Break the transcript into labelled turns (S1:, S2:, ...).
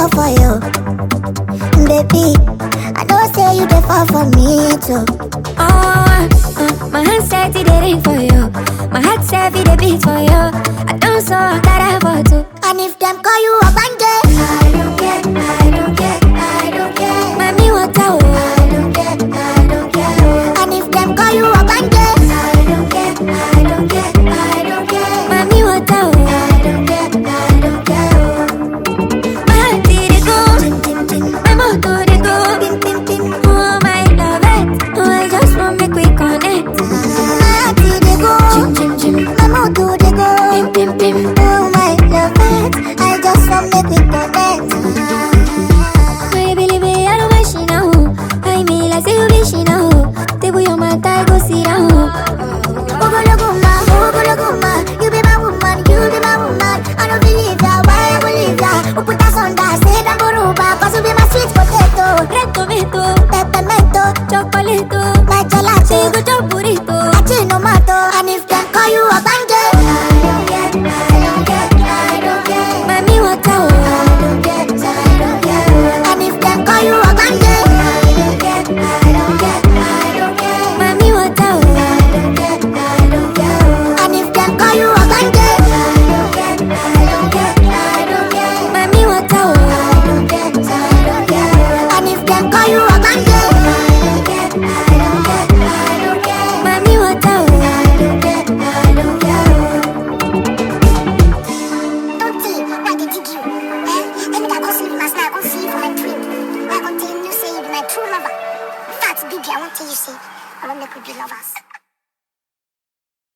S1: fall for you. Baby, I know say you dey fall for me too.
S2: My hand said it ring for you. My heart said it beat for you. I don't so I gotta for two.
S1: And if them call you a bandit,
S2: I don't care, I don't care, I don't care. Mami, what I don't care, I don't care.
S1: and if them call you a bandit,
S2: I don't care, I don't care, I don't care. Mami, what I don't care, I don't care. My heart did it go, my motor did go. Oh my love it, oh I just want make we connect.
S1: my heart dey go, my mood dey go. Oh my love it, I just want make we connect.
S2: My baby, I don't wish you now. I mean, like say you wish you now. They will your man tie go sit down.
S1: Ogologuma, you be my woman, you be my woman. I don't believe ya, why I believe ya? Who put us on that, say that boruba, cause you be my sweet potato.
S2: Red tomato,
S1: Peppermento,
S2: chocolate,
S1: my gelato,
S2: chico chop burrito.
S1: Achinomato, and if them call you a bandit,
S2: I don't care, I don't care, I don't care. Mami, what I don't care, I don't care.
S1: and if them call you a bandit,
S2: I don't care, I don't care, I don't care. Mami, what I don't care, I don't care.
S1: and if them call you a bandit,
S2: I don't care, I don't care, I don't care. Mami, what I don't care, I don't care.
S1: and if them call you a bandit,
S2: I don't care, I don't care, I don't care. Mami, what I don't care, I don't care.
S1: don't see why they dig you. Tell me that go sleep last night, I go see you for my dream. I go tell you say you be my true lover. In fact, baby, I want to tell you say I want make we be lovers.